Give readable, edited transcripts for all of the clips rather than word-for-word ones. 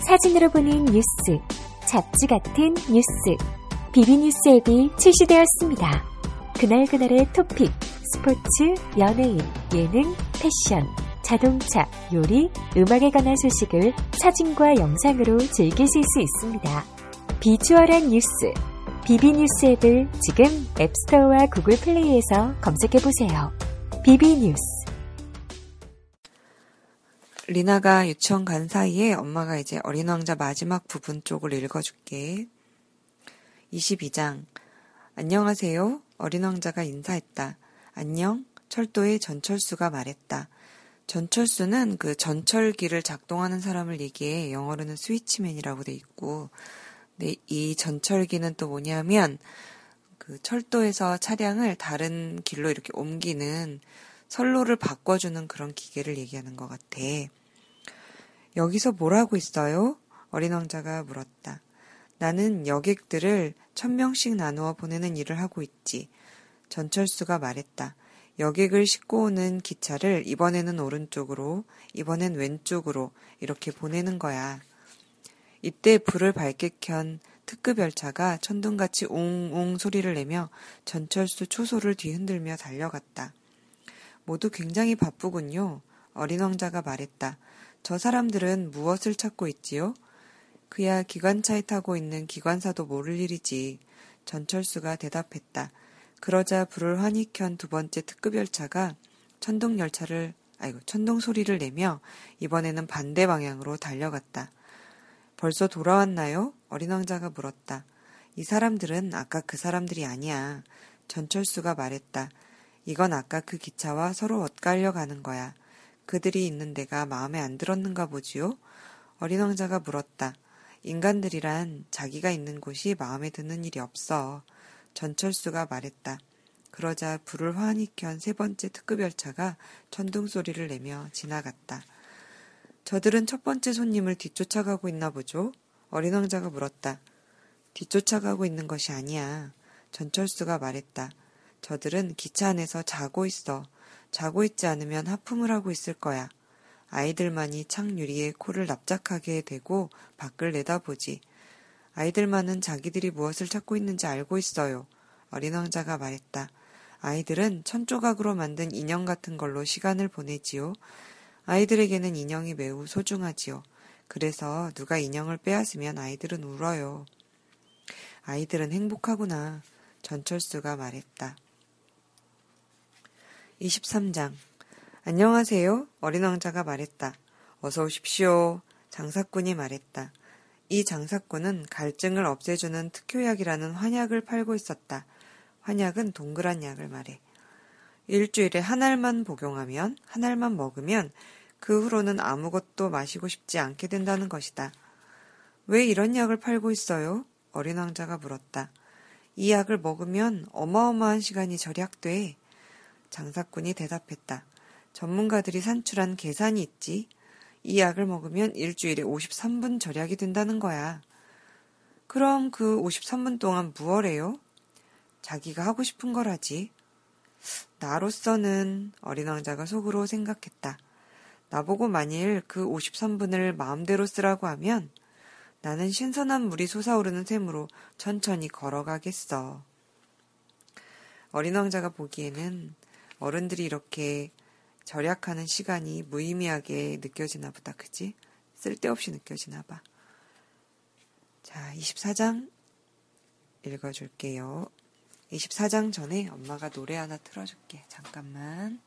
사진으로 보는 뉴스, 잡지 같은 뉴스, 비비뉴스 앱이 출시되었습니다. 그날그날의 토픽, 스포츠, 연예인, 예능, 패션, 자동차, 요리, 음악에 관한 소식을 사진과 영상으로 즐기실 수 있습니다. 비주얼한 뉴스, 비비뉴스 앱을 지금 앱스토어와 구글 플레이에서 검색해보세요. 비비뉴스. 리나가 유치원 간 사이에 엄마가 이제 어린 왕자 마지막 부분 쪽을 읽어줄게. 22장. 안녕하세요. 어린 왕자가 인사했다. 안녕. 철도의 전철수가 말했다. 전철수는 그 전철기를 작동하는 사람을 얘기해 영어로는 스위치맨이라고 돼 있고, 근데 이 전철기는 또 뭐냐면 그 철도에서 차량을 다른 길로 이렇게 옮기는 선로를 바꿔주는 그런 기계를 얘기하는 것 같아. 여기서 뭘 하고 있어요? 어린 왕자가 물었다. 나는 여객들을 1000명씩 나누어 보내는 일을 하고 있지. 전철수가 말했다. 여객을 싣고 오는 기차를 이번에는 오른쪽으로, 이번엔 왼쪽으로 이렇게 보내는 거야. 이때 불을 밝게 켠 특급 열차가 천둥같이 웅웅 소리를 내며 전철수 초소를 뒤흔들며 달려갔다. 모두 굉장히 바쁘군요. 어린 왕자가 말했다. 저 사람들은 무엇을 찾고 있지요? 그야 기관차에 타고 있는 기관사도 모를 일이지. 전철수가 대답했다. 그러자 불을 환히 켠 두 번째 특급 열차가 천둥 소리를 내며 이번에는 반대 방향으로 달려갔다. 벌써 돌아왔나요? 어린 왕자가 물었다. 이 사람들은 아까 그 사람들이 아니야. 전철수가 말했다. 이건 아까 그 기차와 서로 엇갈려 가는 거야. 그들이 있는 데가 마음에 안 들었는가 보지요? 어린 왕자가 물었다. 인간들이란 자기가 있는 곳이 마음에 드는 일이 없어. 전철수가 말했다. 그러자 불을 환히 켠 세 번째 특급 열차가 천둥 소리를 내며 지나갔다. 저들은 첫 번째 손님을 뒤쫓아가고 있나 보죠? 어린 왕자가 물었다. 뒤쫓아가고 있는 것이 아니야. 전철수가 말했다. 저들은 기차 안에서 자고 있어. 자고 있지 않으면 하품을 하고 있을 거야. 아이들만이 창 유리에 코를 납작하게 대고 밖을 내다보지. 아이들만은 자기들이 무엇을 찾고 있는지 알고 있어요. 어린 왕자가 말했다. 아이들은 천조각으로 만든 인형 같은 걸로 시간을 보내지요. 아이들에게는 인형이 매우 소중하지요. 그래서 누가 인형을 빼앗으면 아이들은 울어요. 아이들은 행복하구나. 전철수가 말했다. 23장. 안녕하세요. 어린 왕자가 말했다. 어서 오십시오. 장사꾼이 말했다. 이 장사꾼은 갈증을 없애주는 특효약이라는 환약을 팔고 있었다. 환약은 동그란 약을 말해. 일주일에 한 알만 복용하면, 한 알만 먹으면 그 후로는 아무것도 마시고 싶지 않게 된다는 것이다. 왜 이런 약을 팔고 있어요? 어린 왕자가 물었다. 이 약을 먹으면 어마어마한 시간이 절약돼. 장사꾼이 대답했다. 전문가들이 산출한 계산이 있지. 이 약을 먹으면 일주일에 53분 절약이 된다는 거야. 그럼 그 53분 동안 무얼 해요? 자기가 하고 싶은 걸 하지. 나로서는 어린 왕자가 속으로 생각했다. 나보고 만일 그 53분을 마음대로 쓰라고 하면 나는 신선한 물이 솟아오르는 샘으로 천천히 걸어가겠어. 어린 왕자가 보기에는 어른들이 이렇게 절약하는 시간이 무의미하게 느껴지나 보다. 그치? 쓸데없이 느껴지나 봐. 자, 24장 읽어줄게요. 24장 전에 엄마가 노래 하나 틀어줄게. 잠깐만.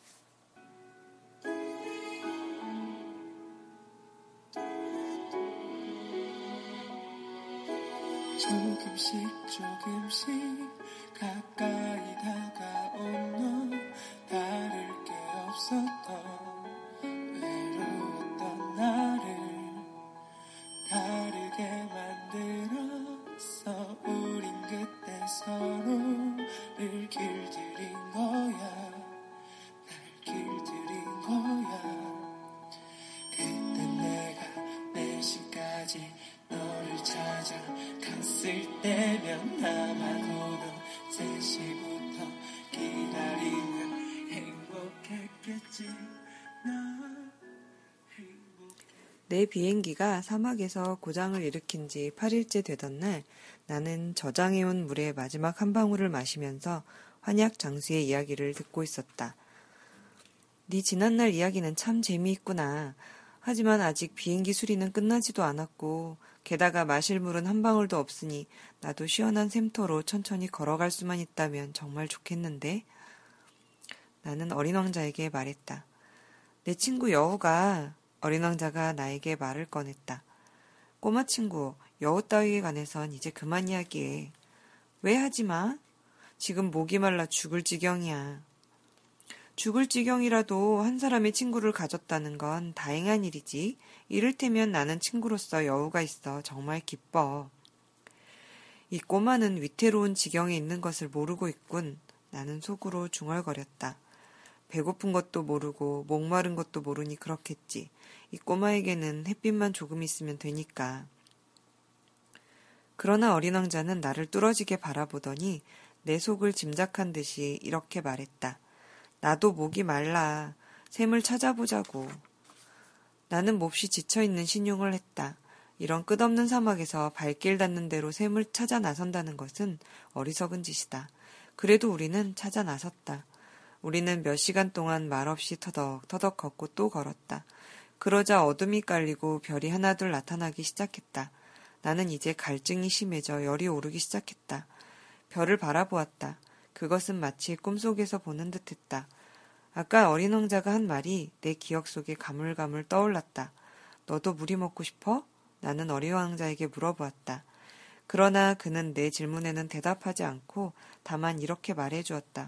조금씩 가까이 다가온 너 다를 게 없었던 외로웠던 나를 다르게 만들었어. 우린 그때 서로를 길들인 거야. 날 길들인 거야. 그때 내가 내일까지 너를 찾아갔을 때면 아마도 3시부터 기다리면 행복했겠지. 내 비행기가 사막에서 고장을 일으킨 지 8일째 되던 날 나는 저장해온 물의 마지막 한 방울을 마시면서 환약 장수의 이야기를 듣고 있었다. 네 지난날 이야기는 참 재미있구나. 하지만 아직 비행기 수리는 끝나지도 않았고 게다가 마실 물은 한 방울도 없으니 나도 시원한 샘터로 천천히 걸어갈 수만 있다면 정말 좋겠는데? 나는 어린 왕자에게 말했다. 내 친구 여우가 어린 왕자가 나에게 말을 꺼냈다. 꼬마 친구, 여우 따위에 관해선 이제 그만 이야기해. 왜 하지 마? 지금 목이 말라 죽을 지경이야. 죽을 지경이라도 한 사람의 친구를 가졌다는 건 다행한 일이지. 이를테면 나는 친구로서 여우가 있어 정말 기뻐. 이 꼬마는 위태로운 지경에 있는 것을 모르고 있군. 나는 속으로 중얼거렸다. 배고픈 것도 모르고 목마른 것도 모르니 그렇겠지. 이 꼬마에게는 햇빛만 조금 있으면 되니까. 그러나 어린 왕자는 나를 뚫어지게 바라보더니 내 속을 짐작한 듯이 이렇게 말했다. 나도 목이 말라. 샘을 찾아보자고. 나는 몹시 지쳐있는 신용을 했다. 이런 끝없는 사막에서 발길 닿는 대로 샘을 찾아 나선다는 것은 어리석은 짓이다. 그래도 우리는 찾아 나섰다. 우리는 몇 시간 동안 말없이 터덕터덕 걷고 또 걸었다. 그러자 어둠이 깔리고 별이 하나둘 나타나기 시작했다. 나는 이제 갈증이 심해져 열이 오르기 시작했다. 별을 바라보았다. 그것은 마치 꿈속에서 보는 듯했다. 아까 어린 왕자가 한 말이 내 기억 속에 가물가물 떠올랐다. 너도 물이 먹고 싶어? 나는 어린 왕자에게 물어보았다. 그러나 그는 내 질문에는 대답하지 않고 다만 이렇게 말해주었다.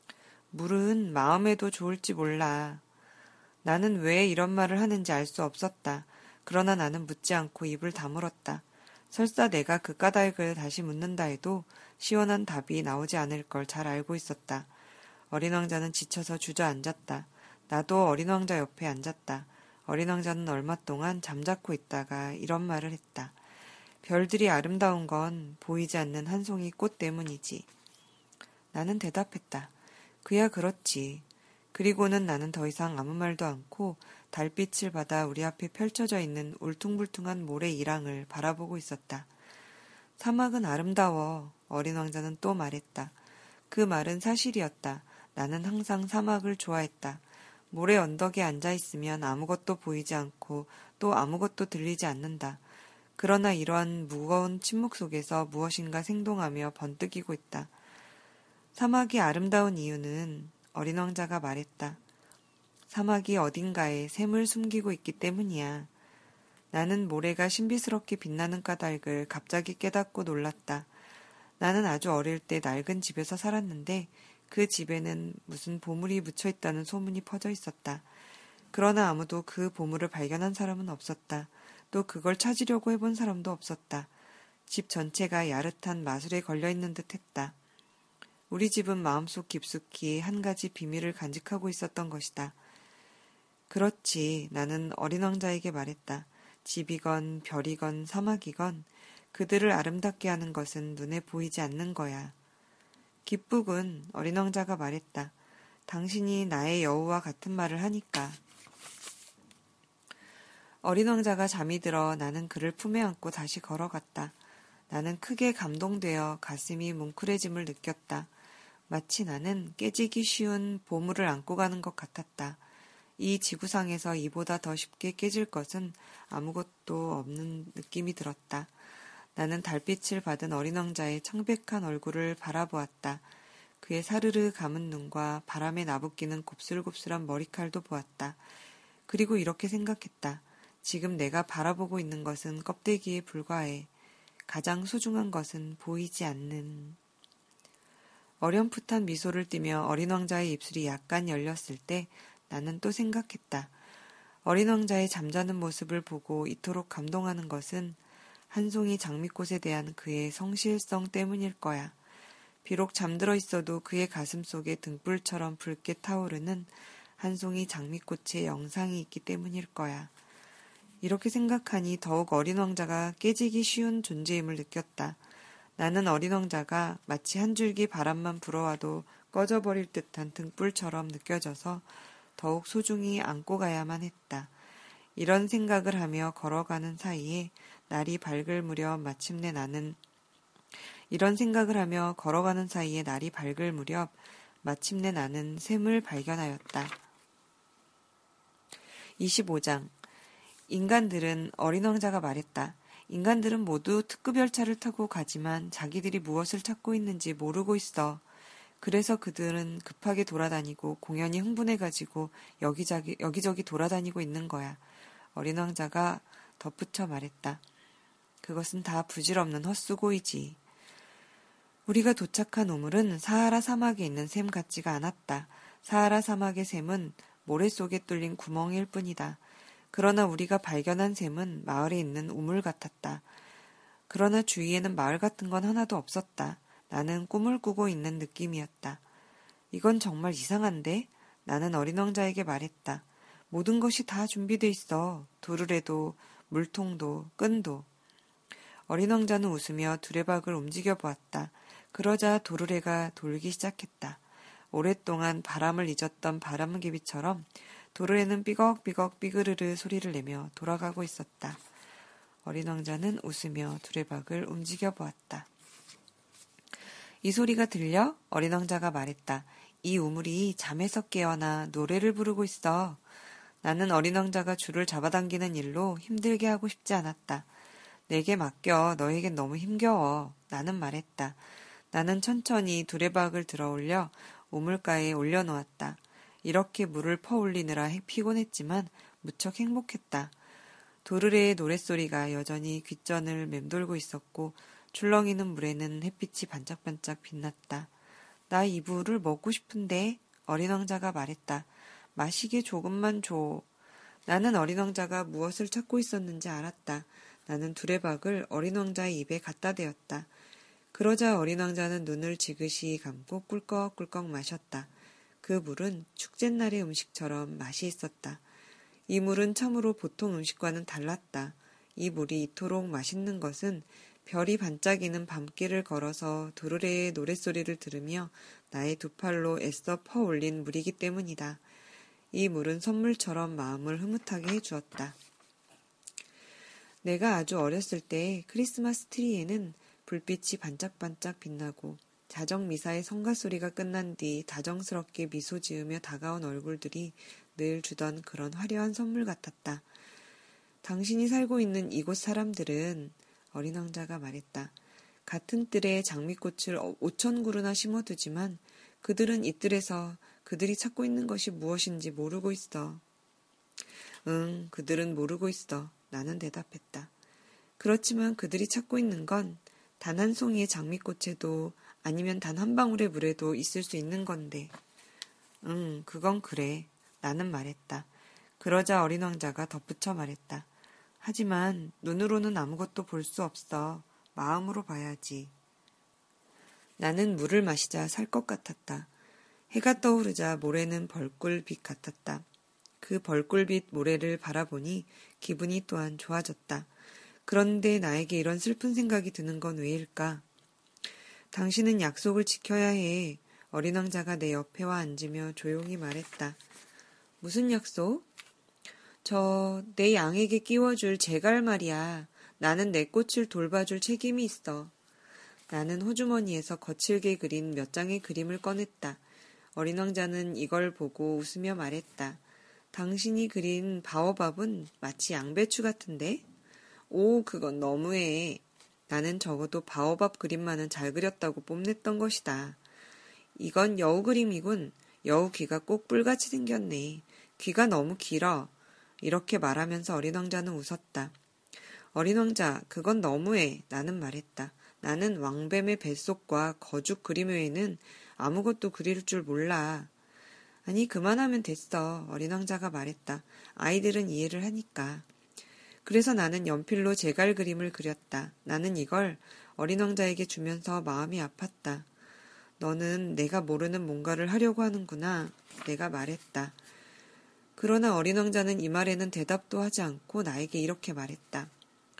물은 마음에도 좋을지 몰라. 나는 왜 이런 말을 하는지 알 수 없었다. 그러나 나는 묻지 않고 입을 다물었다. 설사 내가 그 까닭을 다시 묻는다 해도 시원한 답이 나오지 않을 걸 잘 알고 있었다. 어린 왕자는 지쳐서 주저앉았다. 나도 어린 왕자 옆에 앉았다. 어린 왕자는 얼마 동안 잠자코 있다가 이런 말을 했다. 별들이 아름다운 건 보이지 않는 한 송이 꽃 때문이지. 나는 대답했다. 그야 그렇지. 그리고는 나는 더 이상 아무 말도 않고 달빛을 받아 우리 앞에 펼쳐져 있는 울퉁불퉁한 모래 이랑을 바라보고 있었다. 사막은 아름다워. 어린 왕자는 또 말했다. 그 말은 사실이었다. 나는 항상 사막을 좋아했다. 모래 언덕에 앉아있으면 아무것도 보이지 않고 또 아무것도 들리지 않는다. 그러나 이러한 무거운 침묵 속에서 무엇인가 생동하며 번뜩이고 있다. 사막이 아름다운 이유는 어린 왕자가 말했다. 사막이 어딘가에 샘을 숨기고 있기 때문이야. 나는 모래가 신비스럽게 빛나는 까닭을 갑자기 깨닫고 놀랐다. 나는 아주 어릴 때 낡은 집에서 살았는데 그 집에는 무슨 보물이 묻혀 있다는 소문이 퍼져 있었다. 그러나 아무도 그 보물을 발견한 사람은 없었다. 또 그걸 찾으려고 해본 사람도 없었다. 집 전체가 야릇한 마술에 걸려있는 듯 했다. 우리 집은 마음속 깊숙이 한 가지 비밀을 간직하고 있었던 것이다. 그렇지, 나는 어린 왕자에게 말했다. 집이건 별이건 사막이건 그들을 아름답게 하는 것은 눈에 보이지 않는 거야. 기쁘군, 어린 왕자가 말했다. 당신이 나의 여우와 같은 말을 하니까. 어린 왕자가 잠이 들어 나는 그를 품에 안고 다시 걸어갔다. 나는 크게 감동되어 가슴이 뭉클해짐을 느꼈다. 마치 나는 깨지기 쉬운 보물을 안고 가는 것 같았다. 이 지구상에서 이보다 더 쉽게 깨질 것은 아무것도 없는 느낌이 들었다. 나는 달빛을 받은 어린 왕자의 창백한 얼굴을 바라보았다. 그의 사르르 감은 눈과 바람에 나부끼는 곱슬곱슬한 머리칼도 보았다. 그리고 이렇게 생각했다. 지금 내가 바라보고 있는 것은 껍데기에 불과해. 가장 소중한 것은 보이지 않는. 어렴풋한 미소를 띠며 어린 왕자의 입술이 약간 열렸을 때 나는 또 생각했다. 어린 왕자의 잠자는 모습을 보고 이토록 감동하는 것은 한 송이 장미꽃에 대한 그의 성실성 때문일 거야. 비록 잠들어 있어도 그의 가슴 속에 등불처럼 붉게 타오르는 한 송이 장미꽃의 영상이 있기 때문일 거야. 이렇게 생각하니 더욱 어린 왕자가 깨지기 쉬운 존재임을 느꼈다. 나는 어린 왕자가 마치 한 줄기 바람만 불어와도 꺼져버릴 듯한 등불처럼 느껴져서 더욱 소중히 안고 가야만 했다. 이런 생각을 하며 걸어가는 사이에 날이 밝을 무렵 마침내 나는 샘을 발견하였다. 25장. 인간들은 어린 왕자가 말했다. 인간들은 모두 특급 열차를 타고 가지만 자기들이 무엇을 찾고 있는지 모르고 있어. 그래서 그들은 급하게 돌아다니고 공연히 흥분해가지고 여기저기 돌아다니고 있는 거야. 어린 왕자가 덧붙여 말했다. 그것은 다 부질없는 헛수고이지. 우리가 도착한 우물은 사하라 사막에 있는 샘 같지가 않았다. 사하라 사막의 샘은 모래 속에 뚫린 구멍일 뿐이다. 그러나 우리가 발견한 샘은 마을에 있는 우물 같았다. 그러나 주위에는 마을 같은 건 하나도 없었다. 나는 꿈을 꾸고 있는 느낌이었다. 이건 정말 이상한데? 나는 어린 왕자에게 말했다. 모든 것이 다 준비돼 있어. 도르래도, 물통도, 끈도. 어린 왕자는 웃으며 두레박을 움직여 보았다. 그러자 도르래가 돌기 시작했다. 오랫동안 바람을 잊었던 바람개비처럼 도르래는 삐걱삐걱 삐그르르 소리를 내며 돌아가고 있었다. 어린 왕자는 웃으며 두레박을 움직여 보았다. 이 소리가 들려? 어린 왕자가 말했다. 이 우물이 잠에서 깨어나 노래를 부르고 있어. 나는 어린 왕자가 줄을 잡아당기는 일로 힘들게 하고 싶지 않았다. 내게 맡겨. 너에겐 너무 힘겨워. 나는 말했다. 나는 천천히 두레박을 들어올려 우물가에 올려놓았다. 이렇게 물을 퍼올리느라 피곤했지만 무척 행복했다. 도르래의 노랫소리가 여전히 귓전을 맴돌고 있었고 출렁이는 물에는 햇빛이 반짝반짝 빛났다. 나 이 물을 먹고 싶은데 어린 왕자가 말했다. 마시게 조금만 줘. 나는 어린 왕자가 무엇을 찾고 있었는지 알았다. 나는 두레박을 어린 왕자의 입에 갖다 대었다. 그러자 어린 왕자는 눈을 지그시 감고 꿀꺽꿀꺽 마셨다. 그 물은 축제날의 음식처럼 맛이 있었다. 이 물은 참으로 보통 음식과는 달랐다. 이 물이 이토록 맛있는 것은 별이 반짝이는 밤길을 걸어서 도르래의 노랫소리를 들으며 나의 두 팔로 애써 퍼올린 물이기 때문이다. 이 물은 선물처럼 마음을 흐뭇하게 해주었다. 내가 아주 어렸을 때 크리스마스 트리에는 불빛이 반짝반짝 빛나고 자정미사의 성가소리가 끝난 뒤 다정스럽게 미소 지으며 다가온 얼굴들이 늘 주던 그런 화려한 선물 같았다. 당신이 살고 있는 이곳 사람들은 어린 왕자가 말했다. 같은 뜰에 장미꽃을 5,000그루나 심어두지만 그들은 이 뜰에서 그들이 찾고 있는 것이 무엇인지 모르고 있어. 응, 그들은 모르고 있어. 나는 대답했다. 그렇지만 그들이 찾고 있는 건 단 한 송이의 장미꽃에도 아니면 단 한 방울의 물에도 있을 수 있는 건데. 응, 그건 그래. 나는 말했다. 그러자 어린 왕자가 덧붙여 말했다. 하지만 눈으로는 아무것도 볼 수 없어. 마음으로 봐야지. 나는 물을 마시자 살 것 같았다. 해가 떠오르자 모래는 벌꿀빛 같았다. 그 벌꿀빛 모래를 바라보니 기분이 또한 좋아졌다. 그런데 나에게 이런 슬픈 생각이 드는 건 왜일까? 당신은 약속을 지켜야 해. 어린 왕자가 내 옆에 와 앉으며 조용히 말했다. 무슨 약속? 내 양에게 끼워줄 제갈 말이야. 나는 내 꽃을 돌봐줄 책임이 있어. 나는 호주머니에서 거칠게 그린 몇 장의 그림을 꺼냈다. 어린 왕자는 이걸 보고 웃으며 말했다. 당신이 그린 바오밥은 마치 양배추 같은데? 오, 그건 너무해. 나는 적어도 바오밥 그림만은 잘 그렸다고 뽐냈던 것이다. 이건 여우 그림이군. 여우 귀가 꼭 뿔같이 생겼네. 귀가 너무 길어. 이렇게 말하면서 어린 왕자는 웃었다. 어린 왕자, 그건 너무해. 나는 말했다. 나는 왕뱀의 뱃속과 거죽 그림 외에는 아무것도 그릴 줄 몰라. 아니, 그만하면 됐어. 어린 왕자가 말했다. 아이들은 이해를 하니까. 그래서 나는 연필로 제갈 그림을 그렸다. 나는 이걸 어린 왕자에게 주면서 마음이 아팠다. 너는 내가 모르는 뭔가를 하려고 하는구나. 내가 말했다. 그러나 어린 왕자는 이 말에는 대답도 하지 않고 나에게 이렇게 말했다.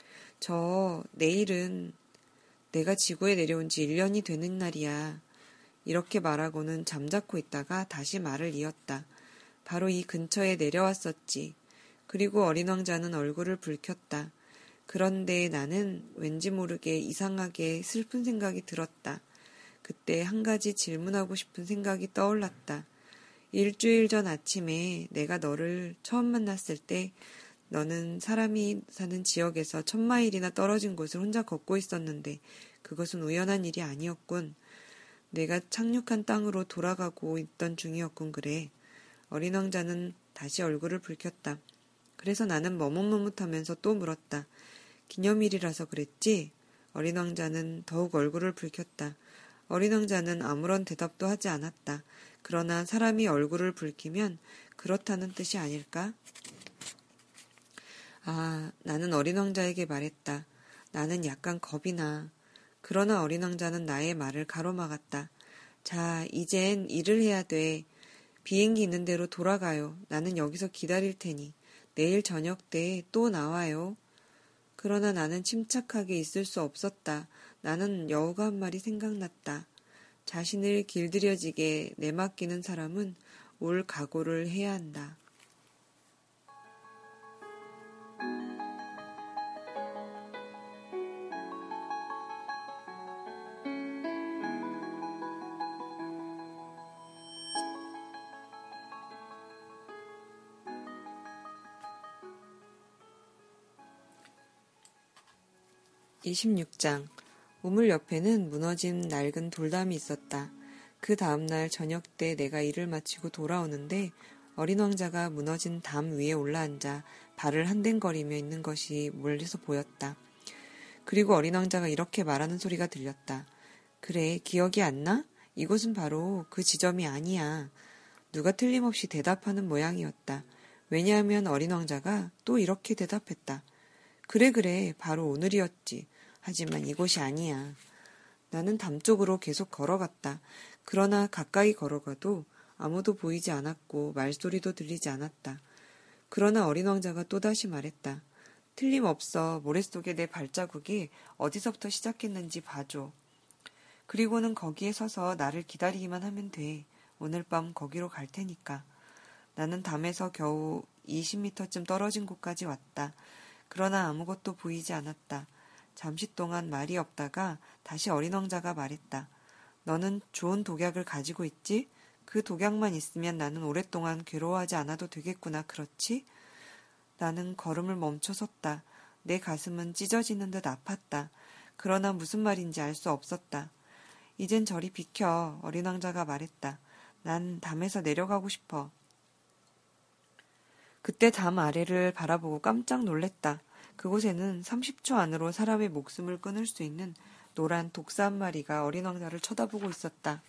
내일은 내가 지구에 내려온 지 1년이 되는 날이야. 이렇게 말하고는 잠자코 있다가 다시 말을 이었다. 바로 이 근처에 내려왔었지. 그리고 어린 왕자는 얼굴을 붉혔다. 그런데 나는 왠지 모르게 이상하게 슬픈 생각이 들었다. 그때 한 가지 질문하고 싶은 생각이 떠올랐다. 일주일 전 아침에 내가 너를 처음 만났을 때 너는 사람이 사는 지역에서 1000마일이나 떨어진 곳을 혼자 걷고 있었는데 그것은 우연한 일이 아니었군. 내가 착륙한 땅으로 돌아가고 있던 중이었군 그래. 어린 왕자는 다시 얼굴을 붉혔다. 그래서 나는 머뭇머뭇하면서 또 물었다. 기념일이라서 그랬지? 어린 왕자는 더욱 얼굴을 붉혔다. 어린 왕자는 아무런 대답도 하지 않았다. 그러나 사람이 얼굴을 붉히면 그렇다는 뜻이 아닐까? 나는 어린 왕자에게 말했다. 나는 약간 겁이 나. 그러나 어린 왕자는 나의 말을 가로막았다. 자, 이젠 일을 해야 돼. 비행기 있는 대로 돌아가요. 나는 여기서 기다릴 테니. 내일 저녁 때 또 나와요. 그러나 나는 침착하게 있을 수 없었다. 나는 여우가 한 말이 생각났다. 자신을 길들여지게 내맡기는 사람은 올 각오를 해야 한다. (26장) 우물 옆에는 무너진 낡은 돌담이 있었다. 그 다음날 저녁 때 내가 일을 마치고 돌아오는데 어린 왕자가 무너진 담 위에 올라앉아 발을 한댕거리며 있는 것이 멀리서 보였다. 그리고 어린 왕자가 이렇게 말하는 소리가 들렸다. 그래, 기억이 안 나? 이곳은 바로 그 지점이 아니야. 누가 틀림없이 대답하는 모양이었다. 왜냐하면 어린 왕자가 또 이렇게 대답했다. 그래, 바로 오늘이었지. 하지만 이곳이 아니야. 나는 담 쪽으로 계속 걸어갔다. 그러나 가까이 걸어가도 아무도 보이지 않았고 말소리도 들리지 않았다. 그러나 어린 왕자가 또다시 말했다. 틀림없어. 모래 속에 내 발자국이 어디서부터 시작했는지 봐줘. 그리고는 거기에 서서 나를 기다리기만 하면 돼. 오늘 밤 거기로 갈 테니까. 나는 담에서 겨우 20m쯤 떨어진 곳까지 왔다. 그러나 아무것도 보이지 않았다. 잠시 동안 말이 없다가 다시 어린 왕자가 말했다. 너는 좋은 독약을 가지고 있지? 그 독약만 있으면 나는 오랫동안 괴로워하지 않아도 되겠구나, 그렇지? 나는 걸음을 멈춰 섰다. 내 가슴은 찢어지는 듯 아팠다. 그러나 무슨 말인지 알 수 없었다. 이젠 저리 비켜, 어린 왕자가 말했다. 난 담에서 내려가고 싶어. 그때 담 아래를 바라보고 깜짝 놀랬다. 그곳에는 30초 안으로 사람의 목숨을 끊을 수 있는 노란 독사 한 마리가 어린 왕자를 쳐다보고 있었다.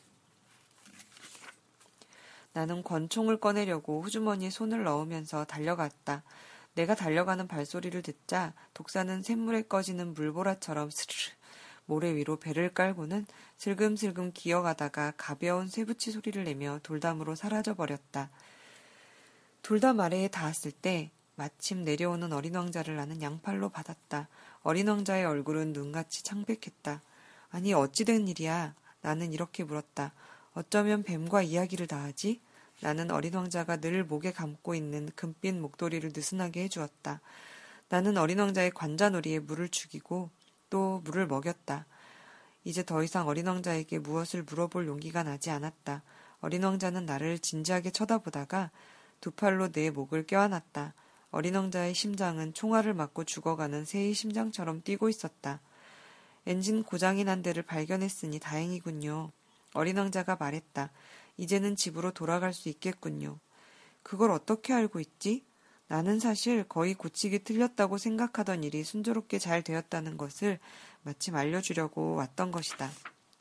나는 권총을 꺼내려고 후주머니에 손을 넣으면서 달려갔다. 내가 달려가는 발소리를 듣자 독사는 샘물에 꺼지는 물보라처럼 스르르 모래 위로 배를 깔고는 슬금슬금 기어가다가 가벼운 쇠붙이 소리를 내며 돌담으로 사라져버렸다. 돌담 아래에 닿았을 때 마침 내려오는 어린 왕자를 나는 양팔로 받았다. 어린 왕자의 얼굴은 눈같이 창백했다. 아니 어찌 된 일이야? 나는 이렇게 물었다. 어쩌면 뱀과 이야기를 다 하지? 나는 어린 왕자가 늘 목에 감고 있는 금빛 목도리를 느슨하게 해주었다. 나는 어린 왕자의 관자놀이에 물을 죽이고 또 물을 먹였다. 이제 더 이상 어린 왕자에게 무엇을 물어볼 용기가 나지 않았다. 어린 왕자는 나를 진지하게 쳐다보다가 두 팔로 내 목을 껴안았다. 어린 왕자의 심장은 총알을 맞고 죽어가는 새의 심장처럼 뛰고 있었다. 엔진 고장이 난 데를 발견했으니 다행이군요. 어린 왕자가 말했다. 이제는 집으로 돌아갈 수 있겠군요. 그걸 어떻게 알고 있지? 나는 사실 거의 고치기 틀렸다고 생각하던 일이 순조롭게 잘 되었다는 것을 마침 알려주려고 왔던 것이다.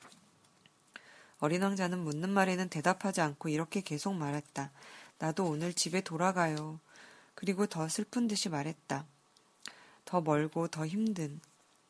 어린 왕자는 묻는 말에는 대답하지 않고 이렇게 계속 말했다. 나도 오늘 집에 돌아가요. 그리고 더 슬픈 듯이 말했다. 더 멀고 더 힘든.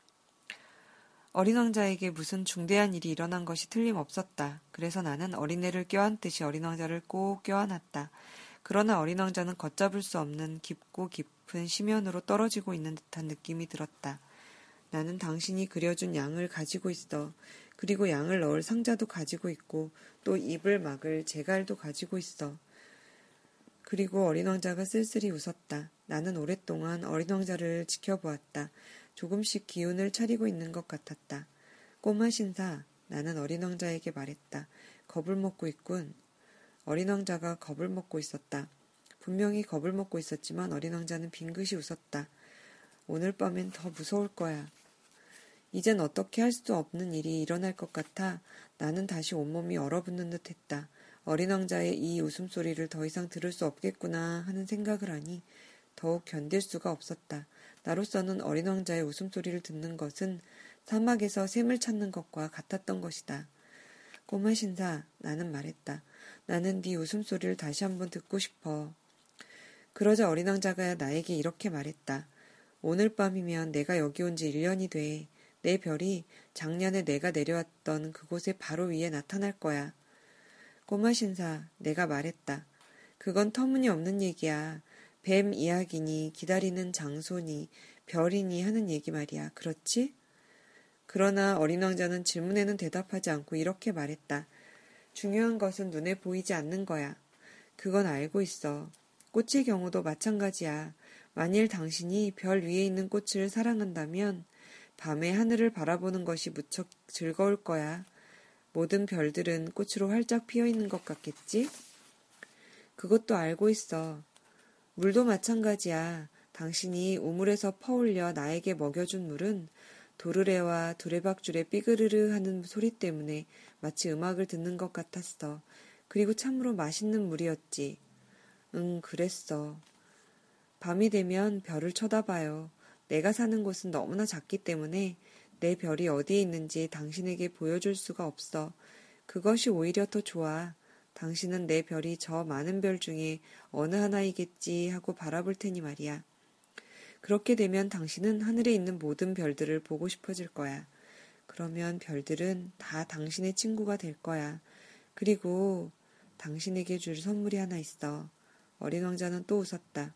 어린 왕자에게 무슨 중대한 일이 일어난 것이 틀림없었다. 그래서 나는 어린애를 껴안듯이 어린 왕자를 꼭 껴안았다. 그러나 어린 왕자는 걷잡을 수 없는 깊고 깊은 심연으로 떨어지고 있는 듯한 느낌이 들었다. 나는 당신이 그려준 양을 가지고 있어. 그리고 양을 넣을 상자도 가지고 있고 또 입을 막을 제갈도 가지고 있어. 그리고 어린 왕자가 쓸쓸히 웃었다. 나는 오랫동안 어린 왕자를 지켜보았다. 조금씩 기운을 차리고 있는 것 같았다. 꼬마 신사, 나는 어린 왕자에게 말했다. 겁을 먹고 있군. 어린 왕자가 겁을 먹고 있었다. 분명히 겁을 먹고 있었지만 어린 왕자는 빙긋이 웃었다. 오늘 밤엔 더 무서울 거야. 이젠 어떻게 할 수도 없는 일이 일어날 것 같아 나는 다시 온몸이 얼어붙는 듯 했다. 어린 왕자의 이 웃음소리를 더 이상 들을 수 없겠구나 하는 생각을 하니 더욱 견딜 수가 없었다. 나로서는 어린 왕자의 웃음소리를 듣는 것은 사막에서 샘을 찾는 것과 같았던 것이다. 꼬마 신사, 나는 말했다. 나는 네 웃음소리를 다시 한번 듣고 싶어. 그러자 어린 왕자가 나에게 이렇게 말했다. 오늘 밤이면 내가 여기 온 지 1년이 돼. 내 별이 작년에 내가 내려왔던 그곳에 바로 위에 나타날 거야. 꼬마 신사, 내가 말했다. 그건 터무니없는 얘기야. 뱀 이야기니 기다리는 장소니 별이니 하는 얘기 말이야. 그렇지? 그러나 어린 왕자는 질문에는 대답하지 않고 이렇게 말했다. 중요한 것은 눈에 보이지 않는 거야. 그건 알고 있어. 꽃의 경우도 마찬가지야. 만일 당신이 별 위에 있는 꽃을 사랑한다면 밤에 하늘을 바라보는 것이 무척 즐거울 거야. 모든 별들은 꽃으로 활짝 피어 있는 것 같겠지? 그것도 알고 있어. 물도 마찬가지야. 당신이 우물에서 퍼올려 나에게 먹여준 물은 도르래와 두레박줄의 삐그르르 하는 소리 때문에 마치 음악을 듣는 것 같았어. 그리고 참으로 맛있는 물이었지. 응, 그랬어. 밤이 되면 별을 쳐다봐요. 내가 사는 곳은 너무나 작기 때문에 내 별이 어디에 있는지 당신에게 보여줄 수가 없어. 그것이 오히려 더 좋아. 당신은 내 별이 저 많은 별 중에 어느 하나이겠지 하고 바라볼 테니 말이야. 그렇게 되면 당신은 하늘에 있는 모든 별들을 보고 싶어질 거야. 그러면 별들은 다 당신의 친구가 될 거야. 그리고 당신에게 줄 선물이 하나 있어. 어린 왕자는 또 웃었다.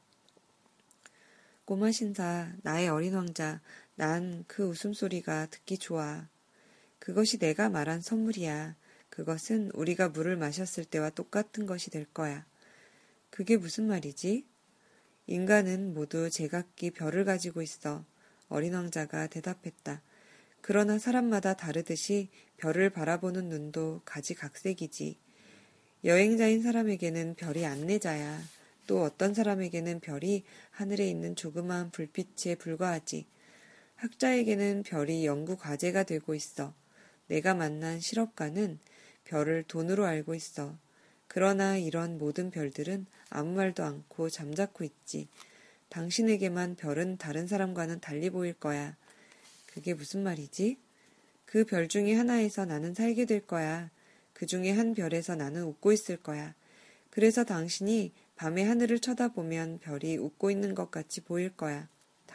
꼬마 신사, 나의 어린 왕자, 난 그 웃음소리가 듣기 좋아. 그것이 내가 말한 선물이야. 그것은 우리가 물을 마셨을 때와 똑같은 것이 될 거야. 그게 무슨 말이지? 인간은 모두 제각기 별을 가지고 있어. 어린 왕자가 대답했다. 그러나 사람마다 다르듯이 별을 바라보는 눈도 가지각색이지. 여행자인 사람에게는 별이 안내자야. 또 어떤 사람에게는 별이 하늘에 있는 조그마한 불빛에 불과하지. 학자에게는 별이 연구 과제가 되고 있어. 내가 만난 실업가는 별을 돈으로 알고 있어. 그러나 이런 모든 별들은 아무 말도 않고 잠자코 있지. 당신에게만 별은 다른 사람과는 달리 보일 거야. 그게 무슨 말이지? 그 별 중에 하나에서 나는 살게 될 거야. 그 중에 한 별에서 나는 웃고 있을 거야. 그래서 당신이 밤에 하늘을 쳐다보면 별이 웃고 있는 것 같이 보일 거야.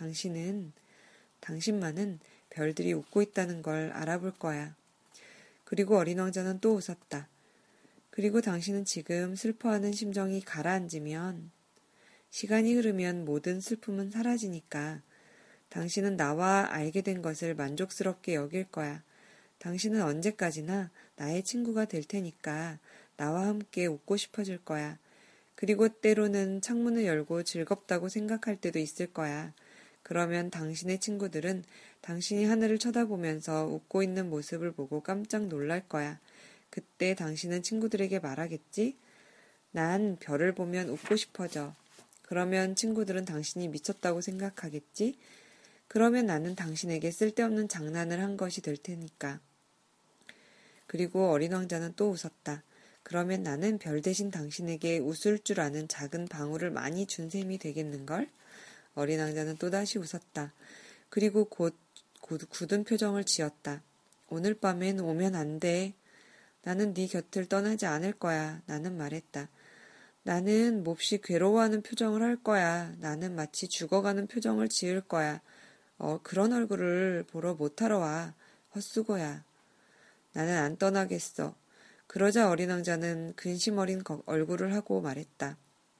당신만은 별들이 웃고 있다는 걸 알아볼 거야. 그리고 어린 왕자는 또 웃었다. 그리고 당신은 지금 슬퍼하는 심정이 가라앉으면 시간이 흐르면 모든 슬픔은 사라지니까 당신은 나와 알게 된 것을 만족스럽게 여길 거야. 당신은 언제까지나 나의 친구가 될 테니까 나와 함께 웃고 싶어질 거야. 그리고 때로는 창문을 열고 즐겁다고 생각할 때도 있을 거야. 그러면 당신의 친구들은 당신이 하늘을 쳐다보면서 웃고 있는 모습을 보고 깜짝 놀랄 거야. 그때 당신은 친구들에게 말하겠지? 난 별을 보면 웃고 싶어져. 그러면 친구들은 당신이 미쳤다고 생각하겠지? 그러면 나는 당신에게 쓸데없는 장난을 한 것이 될 테니까. 그리고 어린 왕자는 또 웃었다. 그러면 나는 별 대신 당신에게 웃을 줄 아는 작은 방울을 많이 준 셈이 되겠는걸? 어린 왕자는 또다시 웃었다. 그리고 곧 굳은 표정을 지었다. 오늘 밤엔 오면 안 돼. 나는 네 곁을 떠나지 않을 거야. 나는 말했다. 나는 몹시 괴로워하는 표정을 할 거야. 나는 마치 죽어가는 표정을 지을 거야. 그런 얼굴을 보러 못하러 와. 헛수고야. 나는 안 떠나겠어. 그러자 어린 왕자는 근심 어린 얼굴을 하고 말했다.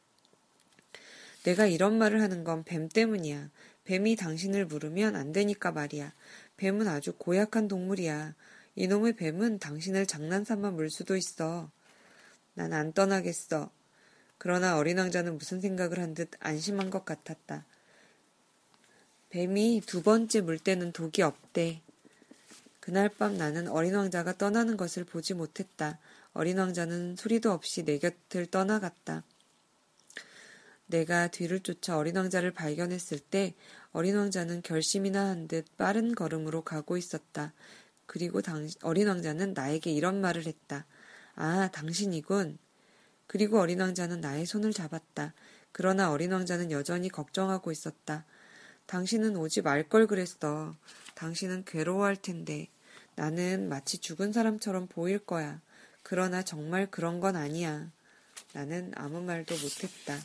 내가 이런 말을 하는 건 뱀 때문이야. 뱀이 당신을 물으면 안 되니까 말이야. 뱀은 아주 고약한 동물이야. 이놈의 뱀은 당신을 장난삼아 물 수도 있어. 난 안 떠나겠어. 그러나 어린 왕자는 무슨 생각을 한 듯 안심한 것 같았다. 뱀이 2번째 물 때는 독이 없대. 그날 밤 나는 어린 왕자가 떠나는 것을 보지 못했다. 어린 왕자는 소리도 없이 내 곁을 떠나갔다. 내가 뒤를 쫓아 어린 왕자를 발견했을 때 어린 왕자는 결심이나 한 듯 빠른 걸음으로 가고 있었다. 그리고 어린 왕자는 나에게 이런 말을 했다. 아, 당신이군. 그리고 어린 왕자는 나의 손을 잡았다. 그러나 어린 왕자는 여전히 걱정하고 있었다. 당신은 오지 말 걸 그랬어. 당신은 괴로워할 텐데. 나는 마치 죽은 사람처럼 보일 거야. 그러나 정말 그런 건 아니야. 나는 아무 말도 못했다.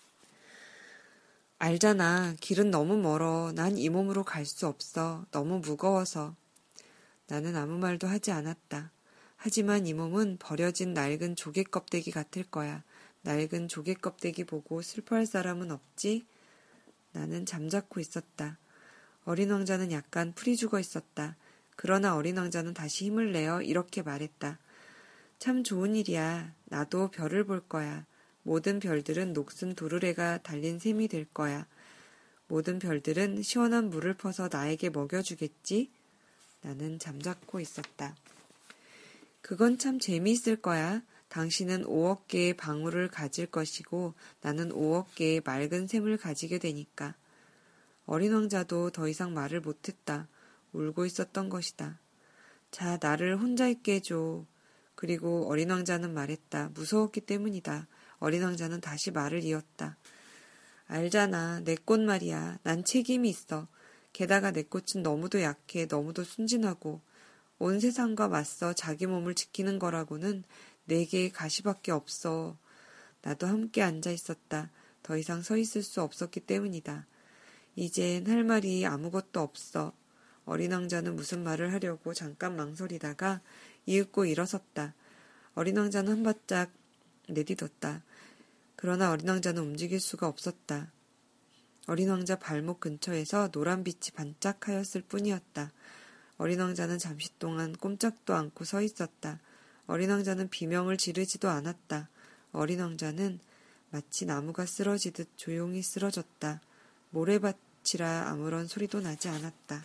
알잖아. 길은 너무 멀어. 난 이 몸으로 갈 수 없어. 너무 무거워서. 나는 아무 말도 하지 않았다. 하지만 이 몸은 버려진 낡은 조개 껍데기 같을 거야. 낡은 조개 껍데기 보고 슬퍼할 사람은 없지? 나는 잠자코 있었다. 어린 왕자는 약간 풀이 죽어 있었다. 그러나 어린 왕자는 다시 힘을 내어 이렇게 말했다. 참 좋은 일이야. 나도 별을 볼 거야. 모든 별들은 녹슨 도르래가 달린 샘이 될 거야. 모든 별들은 시원한 물을 퍼서 나에게 먹여주겠지? 나는 잠자코 있었다. 그건 참 재미있을 거야. 당신은 5억 개의 방울을 가질 것이고 나는 5억 개의 맑은 샘을 가지게 되니까. 어린 왕자도 더 이상 말을 못했다. 울고 있었던 것이다. 자, 나를 혼자 있게 해줘. 그리고 어린 왕자는 말했다. 무서웠기 때문이다. 어린 왕자는 다시 말을 이었다. 알잖아. 내 꽃 말이야. 난 책임이 있어. 게다가 내 꽃은 너무도 약해. 너무도 순진하고. 온 세상과 맞서 자기 몸을 지키는 거라고는 4개의 가시밖에 없어. 나도 함께 앉아 있었다. 더 이상 서 있을 수 없었기 때문이다. 이젠 할 말이 아무것도 없어. 어린 왕자는 무슨 말을 하려고 잠깐 망설이다가 이윽고 일어섰다. 어린 왕자는 한 발짝 내딛었다. 그러나 어린 왕자는 움직일 수가 없었다. 어린 왕자 발목 근처에서 노란 빛이 반짝하였을 뿐이었다. 어린 왕자는 잠시 동안 꼼짝도 않고 서 있었다. 어린 왕자는 비명을 지르지도 않았다. 어린 왕자는 마치 나무가 쓰러지듯 조용히 쓰러졌다. 모래밭이라 아무런 소리도 나지 않았다.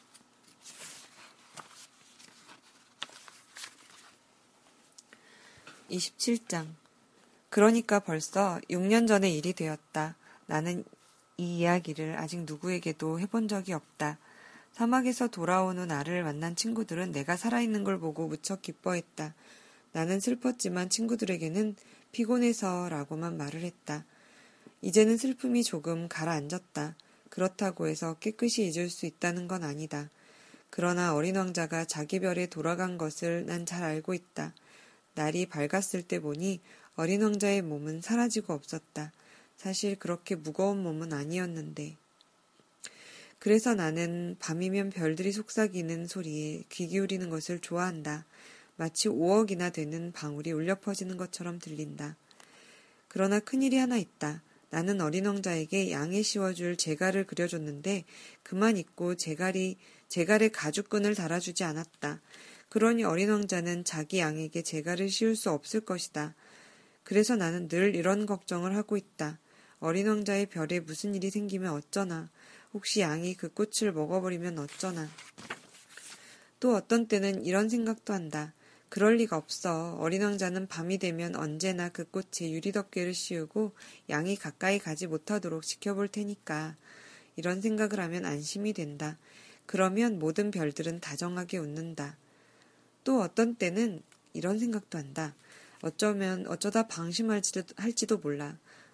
27장. 그러니까 벌써 6년 전의 일이 되었다. 나는 이 이야기를 아직 누구에게도 해본 적이 없다. 사막에서 돌아온 후 나를 만난 친구들은 내가 살아있는 걸 보고 무척 기뻐했다. 나는 슬펐지만 친구들에게는 피곤해서라고만 말을 했다. 이제는 슬픔이 조금 가라앉았다. 그렇다고 해서 깨끗이 잊을 수 있다는 건 아니다. 그러나 어린 왕자가 자기 별에 돌아간 것을 난 잘 알고 있다. 날이 밝았을 때 보니 어린 왕자의 몸은 사라지고 없었다. 사실 그렇게 무거운 몸은 아니었는데. 그래서 나는 밤이면 별들이 속삭이는 소리에 귀 기울이는 것을 좋아한다. 마치 5억이나 되는 방울이 울려 퍼지는 것처럼 들린다. 그러나 큰일이 하나 있다. 나는 어린 왕자에게 양에 씌워줄 제갈을 그려줬는데 그만 잊고 제갈에 가죽끈을 달아주지 않았다. 그러니 어린 왕자는 자기 양에게 제갈을 씌울 수 없을 것이다. 그래서 나는 늘 이런 걱정을 하고 있다. 어린 왕자의 별에 무슨 일이 생기면 어쩌나. 혹시 양이 그 꽃을 먹어버리면 어쩌나. 또 어떤 때는 이런 생각도 한다. 그럴 리가 없어. 어린 왕자는 밤이 되면 언제나 그 꽃에 유리덮개를 씌우고 양이 가까이 가지 못하도록 지켜볼 테니까. 이런 생각을 하면 안심이 된다. 그러면 모든 별들은 다정하게 웃는다. 또 어떤 때는 이런 생각도 한다. 어쩌다 방심할지도 몰라.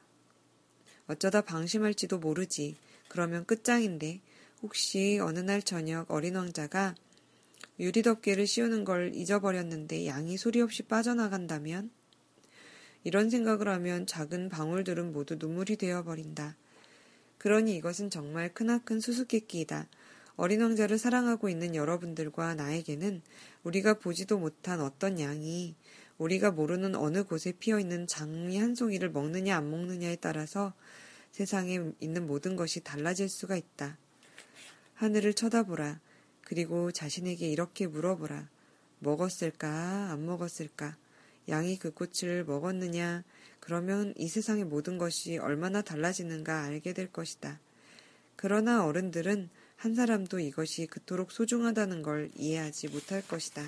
어쩌다 방심할지도 모르지. 그러면 끝장인데 혹시 어느 날 저녁 어린 왕자가 유리덮개를 씌우는 걸 잊어버렸는데 양이 소리 없이 빠져나간다면? 이런 생각을 하면 작은 방울들은 모두 눈물이 되어버린다. 그러니 이것은 정말 크나큰 수수께끼이다. 어린 왕자를 사랑하고 있는 여러분들과 나에게는 우리가 보지도 못한 어떤 양이 우리가 모르는 어느 곳에 피어있는 장미 한 송이를 먹느냐 안 먹느냐에 따라서 세상에 있는 모든 것이 달라질 수가 있다. 하늘을 쳐다보라. 그리고 자신에게 이렇게 물어보라. 먹었을까? 안 먹었을까? 양이 그 꽃을 먹었느냐? 그러면 이 세상의 모든 것이 얼마나 달라지는가 알게 될 것이다. 그러나 어른들은 한 사람도 이것이 그토록 소중하다는 걸 이해하지 못할 것이다.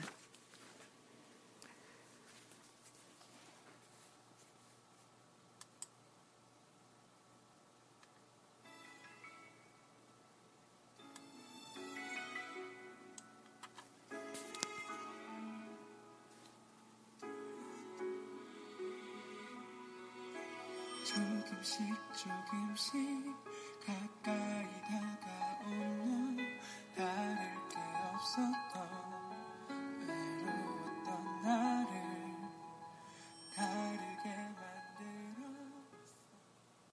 조금씩 가까이 다가오는